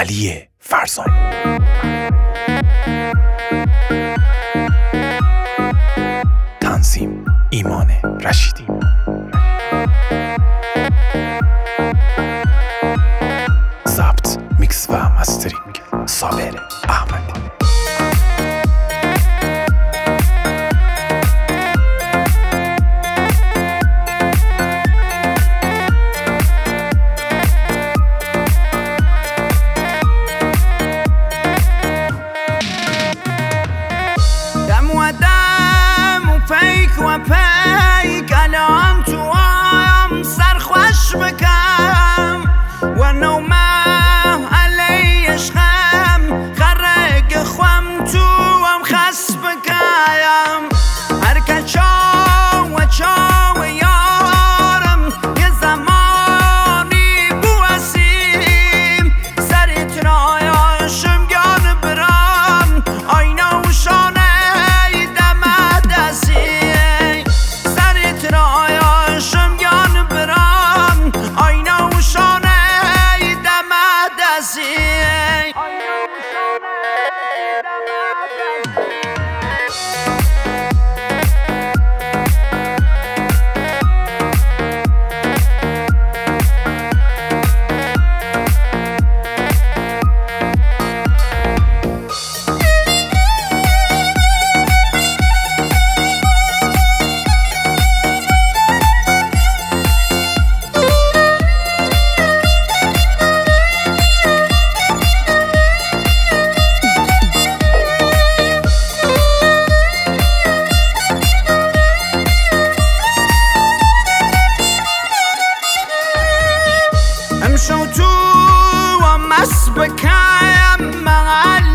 علی فرزان. تنظیم ایمان رشیدی. ضبط، میکس و مسترینگ صابر احمدی. و پی کلام تو هم سرخوش بکم و نومه علی عشقم خرق خوام تو هم خس بکم هر کچا و چا و یارم یه زمانی بوسیم سریت رایاشم گان برام آینه و شانه امشو تو و مس بکم